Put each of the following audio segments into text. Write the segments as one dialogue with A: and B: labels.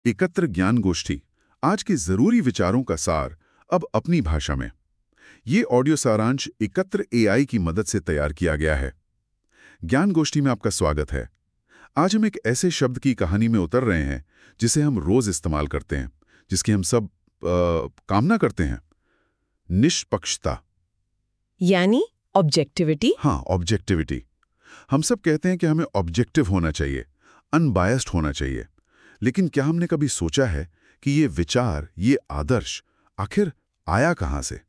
A: एकत्र ज्ञान गोष्ठी, आज के जरूरी विचारों का सार, अब अपनी भाषा में। ये ऑडियो सारांश एकत्र एआई की मदद से तैयार किया गया है। ज्ञान गोष्ठी में आपका स्वागत है। आज हम एक ऐसे शब्द की कहानी में उतर रहे हैं जिसे हम रोज इस्तेमाल करते हैं, जिसकी हम सब कामना करते हैं। निष्पक्षता,
B: यानी ऑब्जेक्टिविटी।
A: हाँ, ऑब्जेक्टिविटी। हम सब कहते हैं कि हमें ऑब्जेक्टिव होना चाहिए, अनबायस्ड होना चाहिए। लेकिन क्या हमने कभी सोचा है कि ये विचार, ये आदर्श आखिर आया कहाँ से?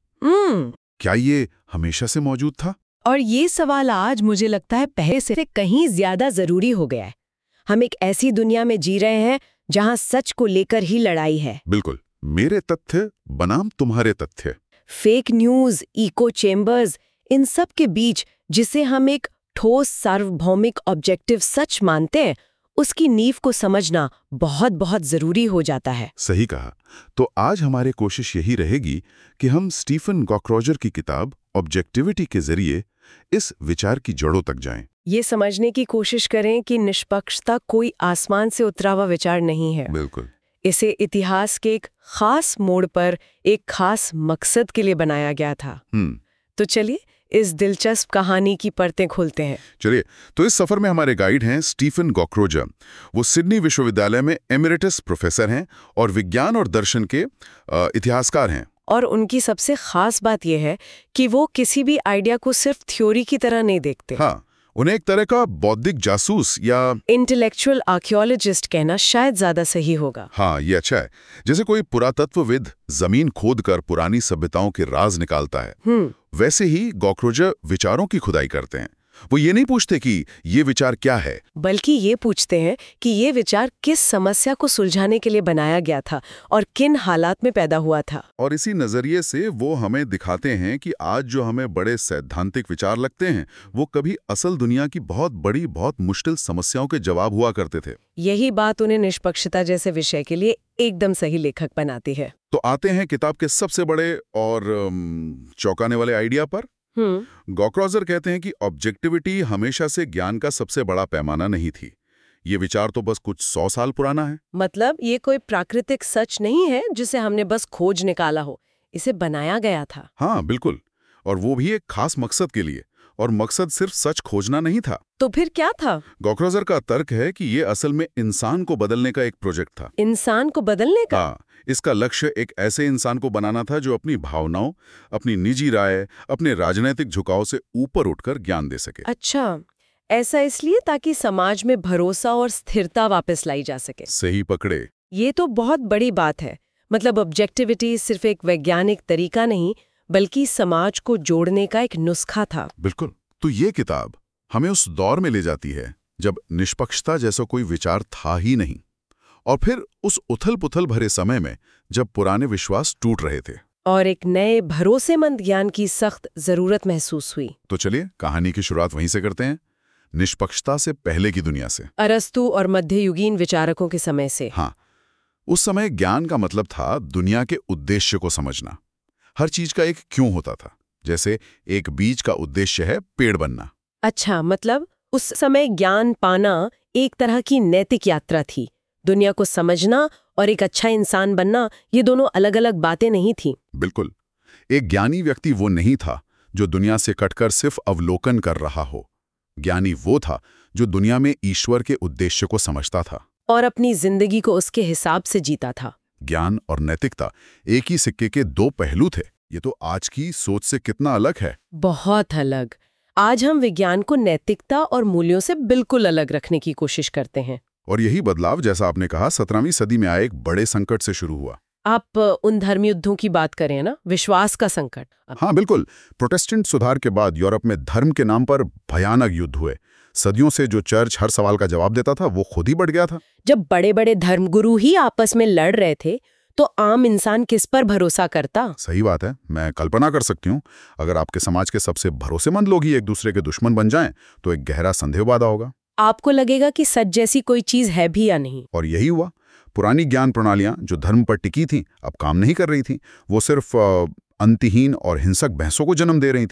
A: क्या ये हमेशा से मौजूद था?
B: और ये सवाल आज मुझे लगता है पहले से कहीं ज्यादा जरूरी हो गया है। हम एक ऐसी दुनिया में जी रहे हैं जहां सच को लेकर ही लड़ाई है।
A: बिल्कुल, मेरे तथ्य बनाम तुम्हारे तथ्य।
B: फेक न्यूज, इको चेम्बर्स, इन सब के बीच जिसे हम एक ठोस सार्वभौमिक ऑब्जेक्टिव सच मानते हैं, उसकी नींव को समझना बहुत बहुत जरूरी हो जाता है।
A: सही कहा। तो आज हमारी कोशिश यही रहेगी कि हम स्टीफन गॉक्रोजर की किताब ऑब्जेक्टिविटी के जरिए इस विचार की जड़ों तक जाएं।
B: ये समझने की कोशिश करें कि निष्पक्षता कोई आसमान से उतरा हुआ विचार नहीं है।
A: बिल्कुल।
B: इसे इतिहास के एक खास मोड़ पर एक खास मकसद के लिए बनाया गया था। तो चलिए इस दिलचस्प कहानी की परतें खोलते हैं।
A: चलिए, तो इस सफर में हमारे गाइड हैं स्टीफन गॉक्रोजर। वो सिडनी विश्वविद्यालय में एमिरेटस प्रोफेसर हैं और विज्ञान और दर्शन के इतिहासकार हैं।
B: और उनकी सबसे खास बात यह है कि वो किसी भी आइडिया को सिर्फ थ्योरी की तरह नहीं देखते।
A: हाँ, उन्हें एक तरह का बौद्धिक जासूस या
B: इंटेलेक्चुअल आर्कियोलॉजिस्ट कहना शायद ज्यादा सही होगा।
A: हाँ, ये अच्छा है। जैसे कोई पुरातत्वविद जमीन खोदकर पुरानी सभ्यताओं के राज निकालता है, वैसे ही गॉक्रोजर विचारों की खुदाई करते हैं। वो ये नहीं पूछते कि ये विचार क्या है,
B: बल्कि ये पूछते हैं कि ये विचार किस समस्या को सुलझाने के लिए बनाया गया था और किन हालात में पैदा हुआ था।
A: और इसी नजरिए से वो हमें दिखाते हैं कि आज जो हमें बड़े सैद्धांतिक विचार लगते हैं, वो कभी असल दुनिया की बहुत बड़ी, बहुत मुश्किल समस्याओं के जवाब हुआ करते थे।
B: यही बात उन्हें निष्पक्षता जैसे विषय के लिए एकदम सही लेखक बनाती है।
A: तो आते हैं किताब के सबसे बड़े और चौंकाने वाले आइडिया पर। गॉक्रोजर कहते हैं कि ऑब्जेक्टिविटी हमेशा से ज्ञान का सबसे बड़ा पैमाना नहीं थी। ये विचार तो बस कुछ 100 साल पुराना है।
B: मतलब ये कोई प्राकृतिक सच नहीं है जिसे हमने बस खोज निकाला हो, इसे बनाया गया था।
A: हाँ, बिल्कुल। और वो भी एक खास मकसद के लिए। और मकसद सिर्फ सच खोजना नहीं था।
B: तो फिर क्या था?
A: गॉक्रोजर का तर्क है कि ये असल में इंसान को बदलने का एक प्रोजेक्ट था।
B: इंसान को बदलने का?
A: हाँ, इसका लक्ष्य एक ऐसे इंसान को बनाना था जो अपनी भावनाओं, अपनी निजी राय, अपने राजनीतिक झुकाव से ऊपर उठकर ज्ञान दे सके।
B: अच्छा, ऐसा इसलिए ताकि समाज में भरोसा और स्थिरता वापस लाई जा सके।
A: सही पकड़े।
B: ये तो बहुत बड़ी बात है। मतलब ऑब्जेक्टिविटी सिर्फ एक वैज्ञानिक तरीका नहीं, बल्कि समाज को जोड़ने का एक नुस्खा था।
A: बिल्कुल। तो ये किताब हमें उस दौर में ले जाती है जब निष्पक्षता जैसा कोई विचार था ही नहीं, और फिर उस उथल-पुथल भरे समय में जब पुराने विश्वास टूट रहे थे
B: और एक नए भरोसेमंद ज्ञान की सख्त जरूरत महसूस हुई।
A: तो चलिए कहानी की शुरुआत वहीं से करते हैं, निष्पक्षता से पहले की दुनिया से।
B: अरस्तु और मध्ययुगीन विचारकों के समय से।
A: हाँ, उस समय ज्ञान का मतलब था दुनिया के उद्देश्य को समझना। हर चीज का एक क्यों होता था। जैसे एक बीज का उद्देश्य है पेड़ बनना।
B: अच्छा, मतलब उस समय ज्ञान पाना एक तरह की नैतिक यात्रा थी। दुनिया को समझना और एक अच्छा इंसान बनना, ये दोनों अलग अलग बातें नहीं थी।
A: बिल्कुल। एक ज्ञानी व्यक्ति वो नहीं था जो दुनिया से कटकर सिर्फ अवलोकन कर रहा हो। ज्ञानी वो था जो दुनिया में ईश्वर के उद्देश्य को समझता था
B: और अपनी जिंदगी को उसके हिसाब से जीता था।
A: ज्ञान और नैतिकता एक ही सिक्के के दो पहलू थे। ये तो आज की सोच से कितना अलग है।
B: बहुत अलग। आज हम विज्ञान को नैतिकता और मूल्यों से बिल्कुल अलग रखने की कोशिश करते हैं।
A: और यही बदलाव, जैसा आपने कहा, 17वीं सदी में आए एक बड़े संकट से शुरू हुआ।
B: आप उन धर्म युद्धों की बात करें ना, विश्वास का संकट।
A: हाँ, बिल्कुल। प्रोटेस्टेंट सुधार के बाद यूरोप में धर्म के नाम पर भयानक युद्ध हुए। सदियों से जो चर्च हर सवाल का जवाब देता था, वो खुद ही बढ़ गया था। जब
B: बड़े बड़े धर्मगुरु ही आपस में लड़ रहे थे, तो आम इंसान किस पर भरोसा करता?
A: सही बात है। मैं कल्पना कर सकती हूँ, अगर आपके समाज के सबसे भरोसेमंद लोग ही एक दूसरे के दुश्मन बन जाएं, तो एक गहरा संदेह पैदा होगा।
B: आपको लगेगा कि सच जैसी कोई चीज है भी या नहीं।
A: और यही हुआ। पुरानी ज्ञान प्रणालियां जो धर्म पर टिकी थीं, अब काम नहीं कर रही थीं। वो सिर्फ अंतहीन और हिंसक बहसों को जन्म दे रही थीं।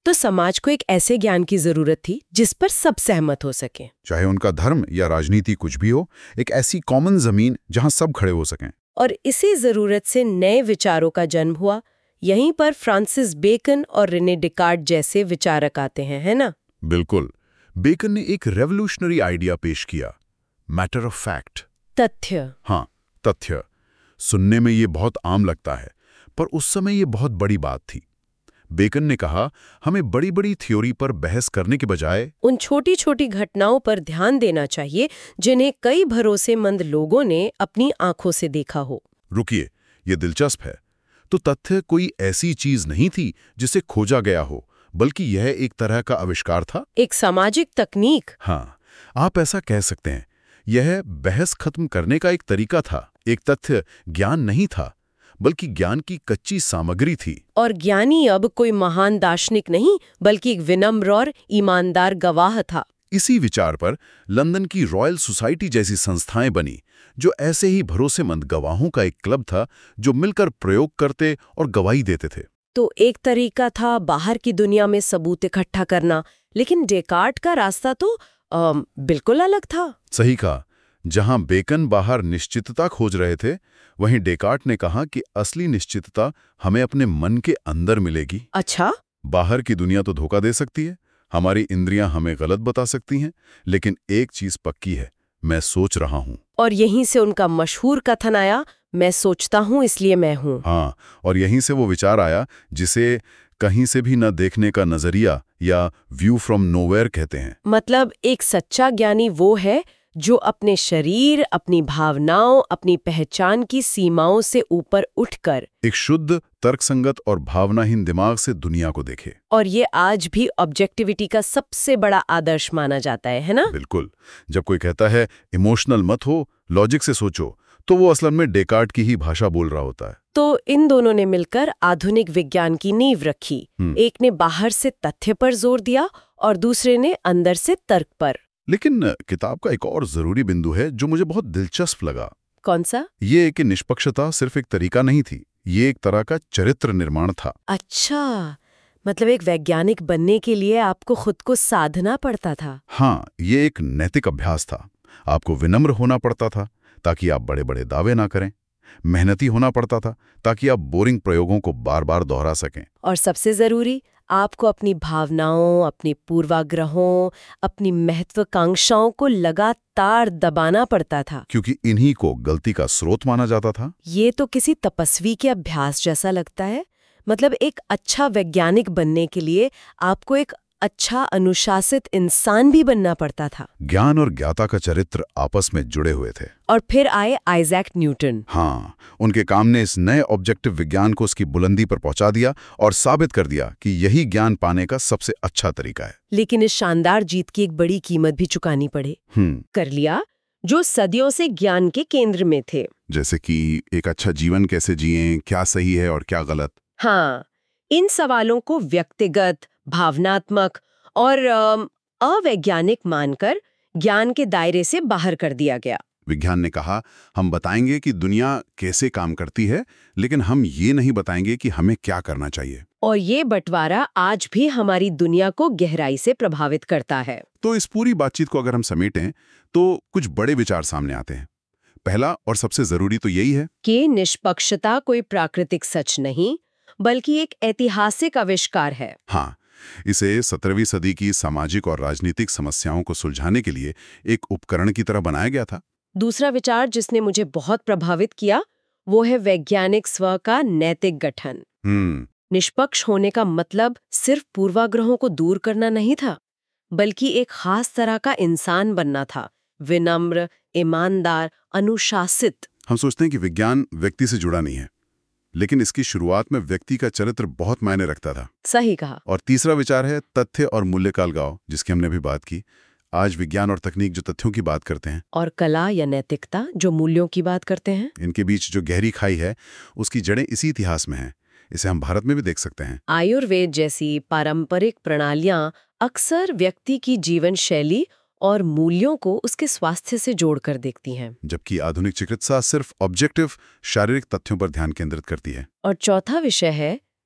B: तो समाज को एक ऐसे ज्ञान की जरूरत थी जिस पर सब सहमत हो सके।
A: चाहे उनका धर्म या राजनीति कुछ भी हो, एक ऐसी कॉमन जमीन जहां सब खड़े हो सकें।
B: और इसी जरूरत से नए विचारों का जन्म हुआ। यहीं पर फ्रांसिस बेकन और रेने डेकार्ट जैसे विचारक आते हैं, है ना?
A: बिल्कुल। बेकन ने एक रेवोल्यूशनरी आइडिया पेश किया, मैटर ऑफ फैक्ट।
B: तथ्य।
A: हाँ, तथ्य। सुनने में ये बहुत आम लगता है, पर उस समय ये बहुत बड़ी बात थी। बेकन ने कहा, हमें बड़ी बड़ी थ्योरी पर बहस करने के बजाय
B: उन छोटी छोटी घटनाओं पर ध्यान देना चाहिए जिन्हें कई भरोसेमंद लोगों ने अपनी आंखों से देखा हो।
A: रुकिए, ये दिलचस्प है। तो तथ्य कोई ऐसी चीज नहीं थी जिसे खोजा गया हो, बल्कि यह एक तरह का आविष्कार था,
B: एक सामाजिक तकनीक।
A: हाँ, आप ऐसा कह सकते हैं। यह बहस खत्म करने का एक तरीका था। एक तथ्य ज्ञान नहीं था, बल्कि ज्ञान की कच्ची सामग्री थी।
B: और ज्ञानी अब कोई महान दार्शनिक नहीं, बल्कि एक विनम्र और ईमानदार गवाह था।
A: इसी विचार पर लंदन की रॉयल सोसाइटी जैसी संस्थाएं बनी, जो ऐसे ही भरोसेमंद गवाहों का एक क्लब था, जो मिलकर प्रयोग करते और गवाही देते थे।
B: तो एक तरीका था बाहर की दुनिया में सबूत इकट्ठा करना, लेकिन डेकार्ट का रास्ता तो बिल्कुल अलग था।
A: सही कहा। जहां बेकन बाहर निश्चितता खोज रहे थे, वहीं डेकार्ट ने कहा कि असली निश्चितता हमें अपने मन के अंदर मिलेगी।
B: अच्छा?
A: बाहर की दुनिया तो धोखा दे सकती है, हमारी इंद्रियां हमें गलत बता सकती हैं, लेकिन एक चीज पक्की है, मैं सोच रहा हूं।
B: और यहीं से उनका मशहूर कथन आया, मैं सोचता हूं इसलिए मैं हूं।
A: हाँ, और यहीं से वो विचार आया जिसे कहीं से भी न देखने का नजरिया या व्यू फ्रॉम नोवेयर कहते हैं।
B: मतलब एक सच्चा ज्ञानी वो है जो अपने शरीर, अपनी भावनाओं, अपनी पहचान की सीमाओं से ऊपर उठकर
A: एक शुद्ध, तर्कसंगत और भावनाहीन दिमाग से दुनिया को देखे।
B: और ये आज भी ऑब्जेक्टिविटी का सबसे बड़ा आदर्श माना जाता है ना?
A: बिल्कुल। जब कोई कहता है इमोशनल मत हो, लॉजिक से सोचो, तो वो असल में डेकार्ट की ही भाषा बोल रहा होता है।
B: तो इन दोनों ने मिलकर आधुनिक विज्ञान की नींव रखी। एक ने बाहर से तथ्य पर जोर दिया और दूसरे ने अंदर से तर्क पर।
A: लेकिन किताब का एक और जरूरी बिंदु है जो मुझे बहुत दिलचस्प लगा।
B: कौन सा?
A: ये कि निष्पक्षता सिर्फ एक तरीका नहीं थी, ये एक तरह का चरित्र निर्माण था।
B: अच्छा, मतलब एक वैज्ञानिक बनने के लिए आपको खुद को साधना पड़ता था।
A: हाँ, ये एक नैतिक अभ्यास था। आपको विनम्र होना पड़ता था ताकि आप बड़े बड़े दावे ना करें। मेहनती होना पड़ता था ताकि आप बोरिंग प्रयोगों को बार बार दोहरा सकें।
B: और सबसे जरूरी, आपको अपनी भावनाओं, अपने पूर्वाग्रहों, अपनी महत्वाकांक्षाओं को लगातार दबाना पड़ता था,
A: क्योंकि इन्हीं को गलती का स्रोत माना जाता था।
B: ये तो किसी तपस्वी के अभ्यास जैसा लगता है। मतलब एक अच्छा वैज्ञानिक बनने के लिए आपको एक अच्छा अनुशासित इंसान भी बनना पड़ता था।
A: ज्ञान और ज्ञाता का चरित्र आपस में जुड़े हुए थे।
B: और फिर आए आइजैक न्यूटन।
A: हाँ, उनके काम ने इस नए ऑब्जेक्टिव विज्ञान को उसकी बुलंदी पर पहुंचा दिया और साबित कर दिया कि यही ज्ञान पाने का सबसे अच्छा तरीका है।
B: लेकिन इस शानदार जीत की एक बड़ी कीमत भी चुकानी पड़े। कर लिया जो सदियों से ज्ञान के केंद्र में थे।
A: जैसे कि एक अच्छा जीवन कैसे जिएं, क्या सही है और क्या गलत।
B: हाँ, इन सवालों को व्यक्तिगत, भावनात्मक और अवैज्ञानिक मानकर ज्ञान के दायरे से बाहर कर दिया गया।
A: विज्ञान ने कहा, हम बताएंगे कि दुनिया कैसे काम करती है, लेकिन हम ये नहीं बताएंगे कि हमें क्या करना चाहिए।
B: और ये बंटवारा आज भी हमारी दुनिया को गहराई से प्रभावित करता है।
A: तो इस पूरी बातचीत को अगर हम समेटें तो कुछ बड़े विचार सामने आते हैं। पहला और सबसे जरूरी तो यही है
B: कि निष्पक्षता कोई प्राकृतिक सच नहीं, बल्कि एक ऐतिहासिक आविष्कार है।
A: हाँ, इसे 17वीं सदी की सामाजिक और राजनीतिक समस्याओं को सुलझाने के लिए एक उपकरण की तरह बनाया गया था।
B: दूसरा विचार जिसने मुझे बहुत प्रभावित किया वो है वैज्ञानिक स्व का नैतिक गठन। निष्पक्ष होने का मतलब सिर्फ पूर्वाग्रहों को दूर करना नहीं था, बल्कि एक खास तरह का इंसान बनना था, विनम्र, ईमानदार, अनुशासित।
A: हम सोचते हैं कि विज्ञान व्यक्ति से जुड़ा नहीं है, लेकिन इसकी शुरुआत में व्यक्ति का चरित्र बहुत मायने रखता था।
B: सही कहा।
A: और तीसरा विचार है तथ्य और मूल्य का अलगाव, जिसकी हमने भी बात की। आज विज्ञान और तकनीक जो तथ्यों की बात करते हैं
B: और कला या नैतिकता जो मूल्यों की बात करते हैं,
A: इनके बीच जो गहरी खाई है उसकी जड़ें इसी इतिहास में हैं। इसे हम भारत में भी देख सकते हैं।
B: आयुर्वेद जैसी पारंपरिक प्रणालियां अक्सर व्यक्ति की जीवन शैली और मूल्यों को उसके स्वास्थ्य से जोड़कर देखती हैं,
A: जबकि आधुनिक चिकित्सा सिर्फ ऑब्जेक्टिव शारीरिक तथ्यों पर ध्यान केंद्रित करती है।
B: और चौथा विषय है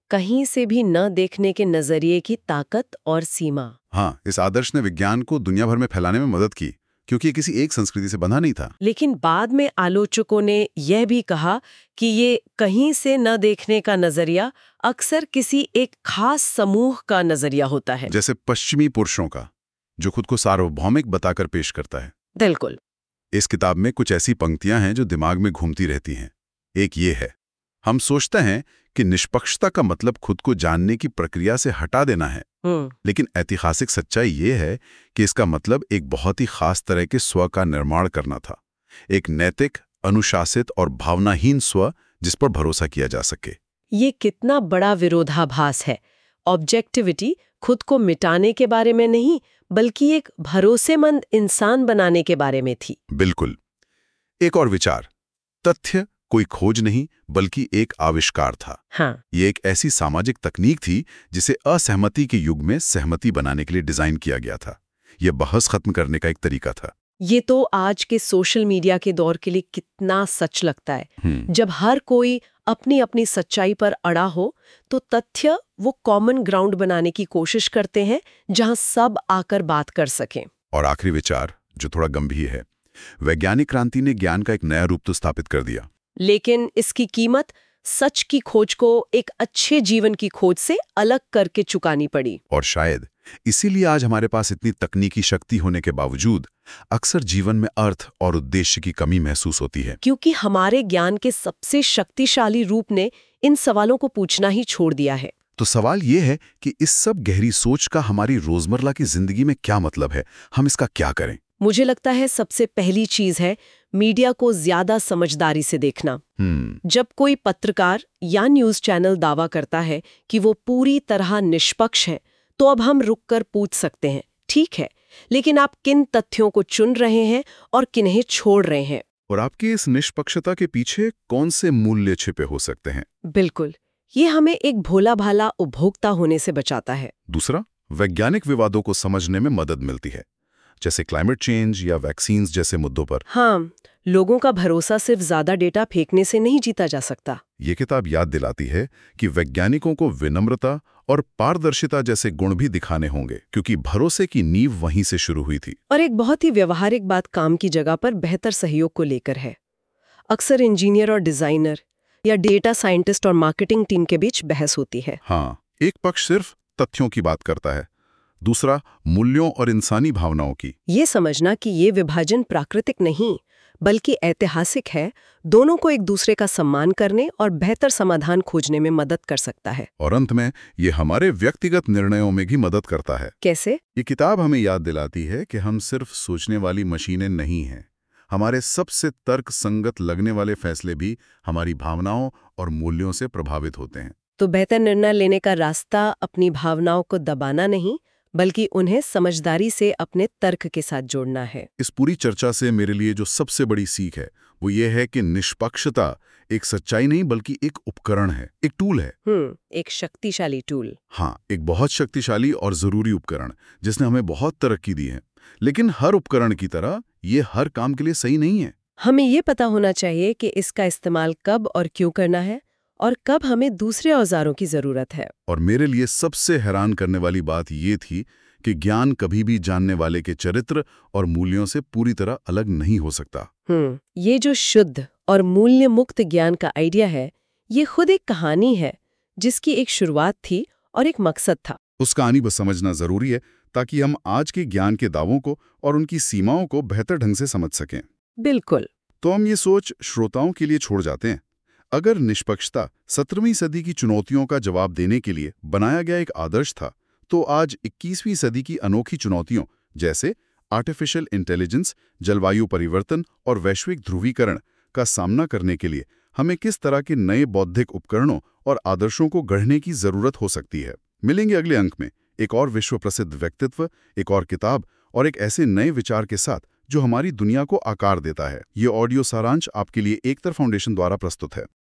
B: कहीं से भी न देखने के नजरिए की ताकत और सीमा।
A: हाँ, इस आदर्श ने विज्ञान को दुनिया भर में फैलाने में मदद की, क्योंकि ये किसी एक संस्कृति से बंधा नहीं था।
B: लेकिन बाद में आलोचकों ने यह भी कहा कि ये कहीं से न देखने का नजरिया अक्सर किसी एक खास समूह का नजरिया होता है,
A: जैसे पश्चिमी पुरुषों का, जो खुद को सार्वभौमिक बताकर पेश करता है।
B: बिल्कुल।
A: इस किताब में कुछ ऐसी पंक्तियां हैं जो दिमाग में घूमती रहती हैं। एक ये है, हम सोचते हैं कि निष्पक्षता का मतलब खुद को जानने की प्रक्रिया से हटा देना है, लेकिन ऐतिहासिक सच्चाई ये है कि इसका मतलब एक बहुत ही खास तरह के स्व का निर्माण करना था। एक नैतिक, अनुशासित और भावनाहीन स्व जिस पर भरोसा किया जा सके।
B: ये कितना बड़ा विरोधाभास है। ऑब्जेक्टिविटी खुद को मिटाने के बारे में नहीं, बल्कि एक भरोसेमंद इंसान बनाने के बारे में थी।
A: बिल्कुल। एक और विचार, तथ्य कोई खोज नहीं बल्कि एक आविष्कार था।
B: हाँ।
A: ये एक ऐसी सामाजिक तकनीक थी जिसे असहमति के युग में सहमति बनाने के लिए डिजाइन किया गया था। यह बहस खत्म करने का एक तरीका था।
B: ये तो आज के सोशल मीडिया के दौर के लिए कितना सच लगता है। जब हर कोई अपनी अपनी सच्चाई पर अड़ा हो, तो तथ्य वो कॉमन ग्राउंड बनाने की कोशिश करते हैं जहां सब आकर बात कर सकें।
A: और आखिरी विचार, जो थोड़ा गंभीर है, वैज्ञानिक क्रांति ने ज्ञान का एक नया रूप तो स्थापित कर दिया,
B: लेकिन इसकी कीमत सच की खोज को एक अच्छे जीवन की खोज से अलग करके चुकानी पड़ी।
A: और शायद इसीलिए आज हमारे पास इतनी तकनीकी शक्ति होने के बावजूद अक्सर जीवन में अर्थ और उद्देश्य की कमी महसूस होती है,
B: क्योंकि हमारे ज्ञान के सबसे शक्तिशाली रूप ने इन सवालों को पूछना ही छोड़ दिया है।
A: तो सवाल ये है कि इस सब गहरी सोच का हमारी रोजमर्रा की जिंदगी में क्या मतलब है, हम इसका क्या करें?
B: मुझे लगता है सबसे पहली चीज है मीडिया को ज्यादा समझदारी से देखना। जब कोई पत्रकार या न्यूज चैनल दावा करता है कि वो पूरी तरह निष्पक्ष है, तो अब हम रुककर पूछ सकते हैं, ठीक है, लेकिन आप किन तथ्यों को चुन रहे हैं और किन्हें छोड़ रहे हैं?
A: और आपकी इस निष्पक्षता के पीछे कौन से मूल्य छिपे हो सकते हैं?
B: बिल्कुल, ये हमें एक भोला भाला उपभोक्ता होने से बचाता है।
A: दूसरा, वैज्ञानिक विवादों को समझने में मदद मिलती है, जैसे क्लाइमेट चेंज या वैक्सीन्स जैसे मुद्दों पर।
B: हाँ, लोगों का भरोसा सिर्फ ज्यादा डेटा फेंकने से नहीं जीता जा सकता।
A: ये किताब याद दिलाती है कि वैज्ञानिकों को विनम्रता और पारदर्शिता जैसे गुण भी दिखाने होंगे, क्योंकि भरोसे की नींव वहीं से शुरू हुई थी।
B: और एक बहुत ही व्यवहारिक बात काम की जगह पर बेहतर सहयोग को लेकर है। अक्सर इंजीनियर और डिजाइनर या डेटा साइंटिस्ट और मार्केटिंग टीम के बीच बहस होती है।
A: हाँ, एक पक्ष सिर्फ तथ्यों की बात करता है, दूसरा मूल्यों और इंसानी भावनाओं की।
B: ये समझना कि ये विभाजन प्राकृतिक नहीं बल्कि ऐतिहासिक है, दोनों को एक दूसरे का सम्मान करने और बेहतर समाधान खोजने में मदद कर सकता है।
A: और अंत में ये हमारे व्यक्तिगत निर्णयों में भी मदद करता है।
B: कैसे?
A: ये किताब हमें याद दिलाती है कि हम सिर्फ सोचने वाली मशीनें नहीं हैं। हमारे सबसे तर्क संगत लगने वाले फैसले भी हमारी भावनाओं और मूल्यों से प्रभावित होते हैं।
B: तो बेहतर निर्णय लेने का रास्ता अपनी भावनाओं को दबाना नहीं, बल्कि उन्हें समझदारी से अपने तर्क के साथ जोड़ना है।
A: इस पूरी चर्चा से मेरे लिए जो सबसे बड़ी सीख है वो ये है कि निष्पक्षता एक सच्चाई नहीं बल्कि एक उपकरण है, एक टूल है।
B: एक शक्तिशाली टूल।
A: हाँ, एक बहुत शक्तिशाली और जरूरी उपकरण जिसने हमें बहुत तरक्की दी है। लेकिन हर उपकरण की तरह ये हर काम के लिए सही नहीं है।
B: हमें ये पता होना चाहिए कि इसका इस्तेमाल कब और क्यों करना है और कब हमें दूसरे औजारों की जरूरत है।
A: और मेरे लिए सबसे हैरान करने वाली बात ये थी कि ज्ञान कभी भी जानने वाले के चरित्र और मूल्यों से पूरी तरह अलग नहीं हो सकता।
B: ये जो शुद्ध और मूल्य मुक्त ज्ञान का आइडिया है, ये खुद एक कहानी है जिसकी एक शुरुआत थी और एक मकसद था।
A: उस कहानी को समझना जरूरी है ताकि हम आज के ज्ञान के दावों को और उनकी सीमाओं को बेहतर ढंग से समझ सकें।
B: बिल्कुल।
A: तो हम ये सोच श्रोताओं के लिए छोड़ जाते हैं। अगर निष्पक्षता 17वीं सदी की चुनौतियों का जवाब देने के लिए बनाया गया एक आदर्श था, तो आज 21वीं सदी की अनोखी चुनौतियों जैसे आर्टिफिशियल इंटेलिजेंस, जलवायु परिवर्तन और वैश्विक ध्रुवीकरण का सामना करने के लिए हमें किस तरह के नए बौद्धिक उपकरणों और आदर्शों को गढ़ने की जरूरत हो सकती है। मिलेंगे अगले अंक में एक और विश्व प्रसिद्ध व्यक्तित्व, एक और किताब और एक ऐसे नए विचार के साथ जो हमारी दुनिया को आकार देता है। ये ऑडियो सारांश आपके लिए एकतर फाउंडेशन द्वारा प्रस्तुत है।